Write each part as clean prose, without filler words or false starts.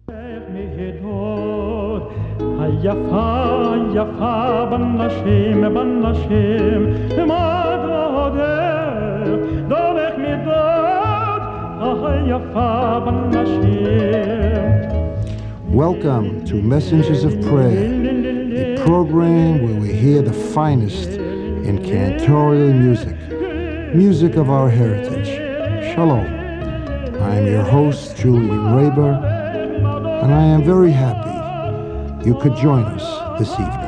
היפה, יפה בנשים, בנשים, מה דודר, דורך מדוד, היפה בנשים. Welcome to Messengers of Prayer, a program where we hear the finest in cantorial music, music of our heritage. Shalom. I am your host, Julian Raber, and I am very happy you could join us this evening.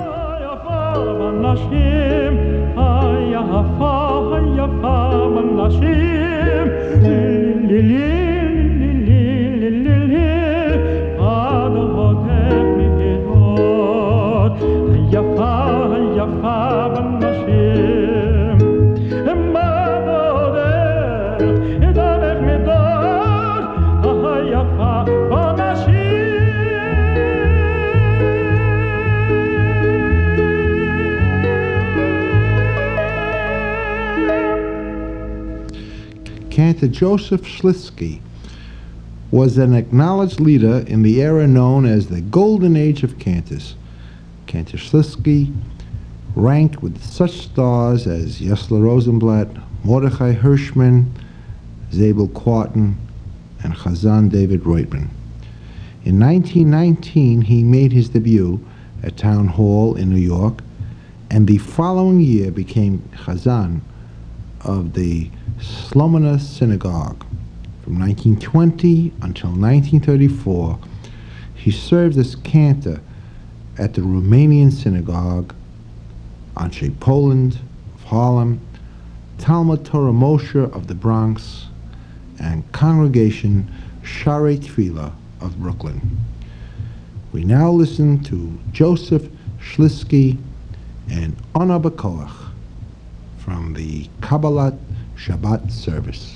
Cantor Joseph Schlitzky was an acknowledged leader in the era known as the Golden Age of cantors. Cantor Schlitzky ranked with such stars as Yesler Rosenblatt, Mordechai Hirschman, Zabel Quatten, and Chazan David Reutman. In 1919, he made his debut at Town Hall in New York, and the following year became Chazan of the Slomona Synagogue. From 1920 until 1934, he served as cantor at the Romanian Synagogue, Anshe Poland of Harlem, Talmud Torah Moshe of the Bronx, and Congregation Sharei Tefillah of Brooklyn. We now listen to Joseph Schlitzky and Ona B'Koach from the Kabbalat Shabbat service.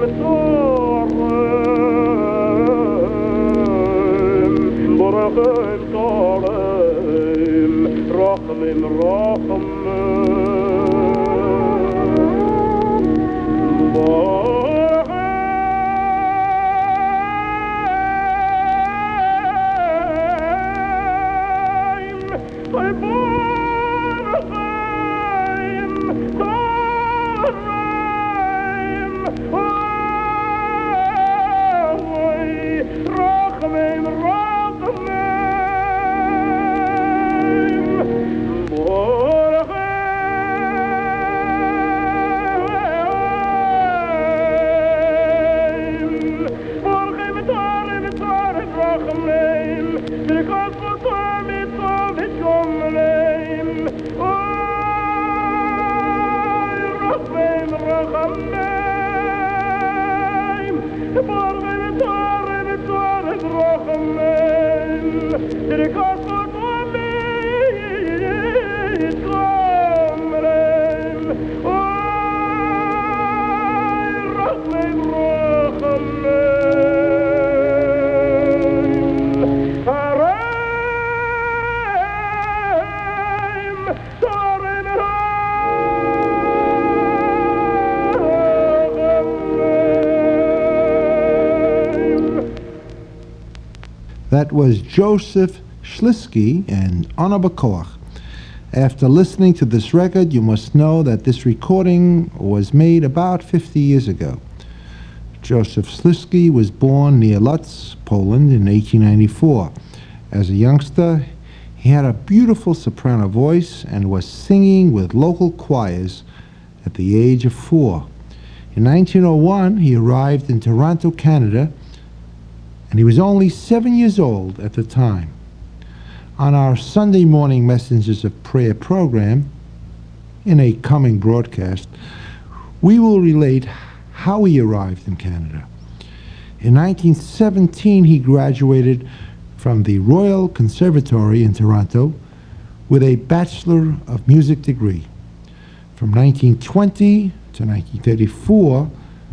That was Joseph Schlisky and Anna Bakoach. After listening to this record, you must know that this recording was made about 50 years ago. Joseph Schlisky was born near Lutz, Poland in 1894. As a youngster, he had a beautiful soprano voice and was singing with local choirs at the age of 4. In 1901, he arrived in Toronto, Canada, and he was only 7 years old at the time. On our Sunday morning Messengers of Prayer program, in a coming broadcast, we will relate how he arrived in Canada. In 1917, he graduated from the Royal Conservatory in Toronto with a Bachelor of Music degree. From 1920 to 1934,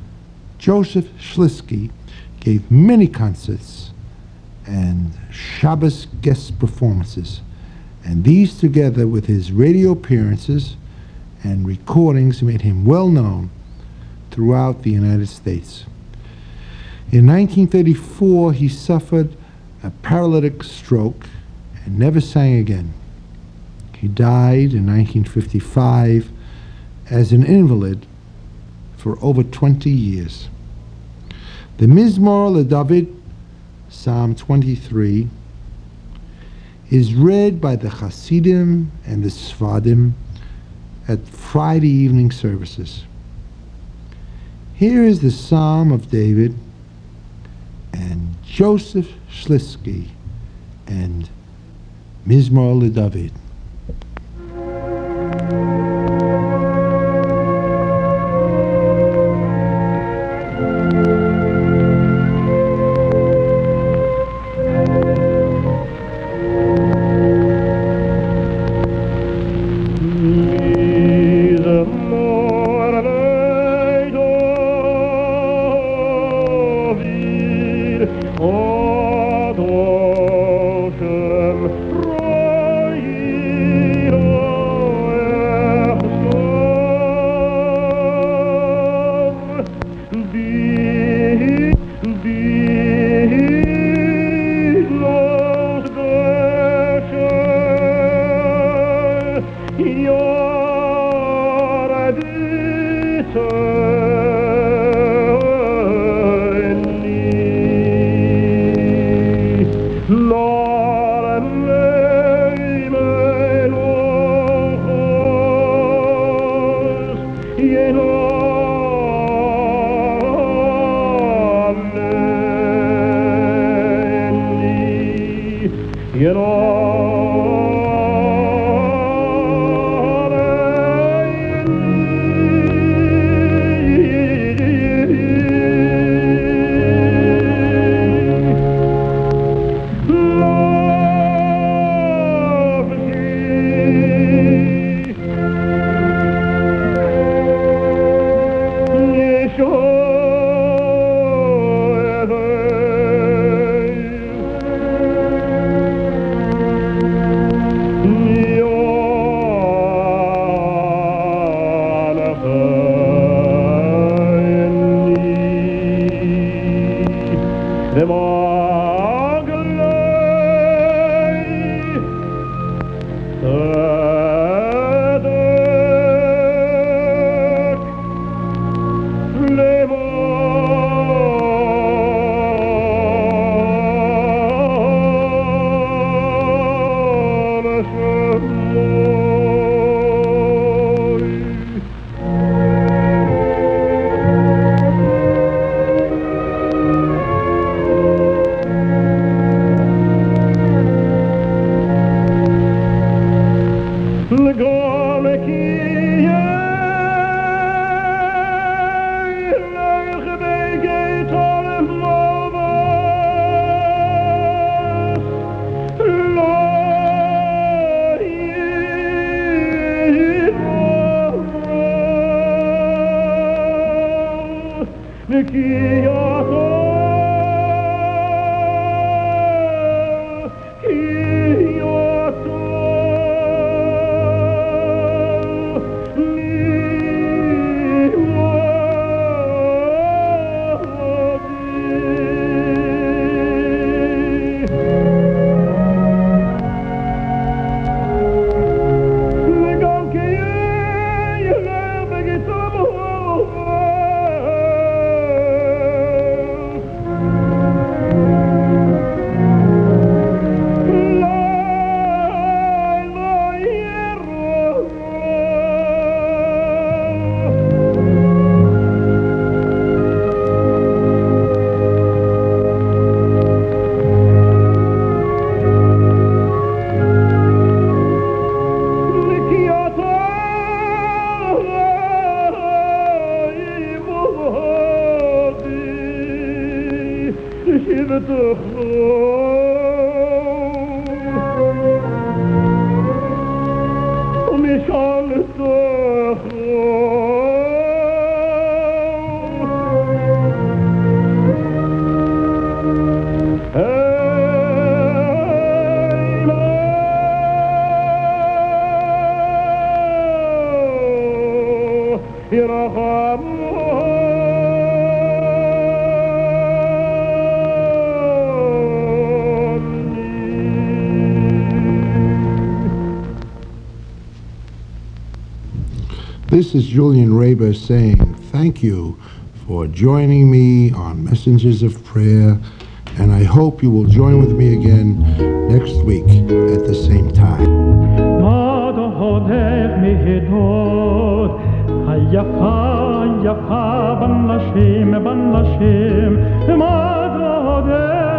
Joseph Schlisky gave many concerts and Shabbos guest performances, and these together with his radio appearances and recordings made him well known throughout the United States. In 1934, he suffered a paralytic stroke and never sang again. He died in 1955 as an invalid for over 20 years. The Mizmor LeDavid, Psalm 23, is read by the Hasidim and the Sfadim at Friday evening services. Here is the Psalm of David and Joseph Schlisky and Mizmor LeDavid. This is Julian Raber saying thank you for joining me on Messengers of Prayer, and I hope you will join with me again next week at the same time. היפה בנשים,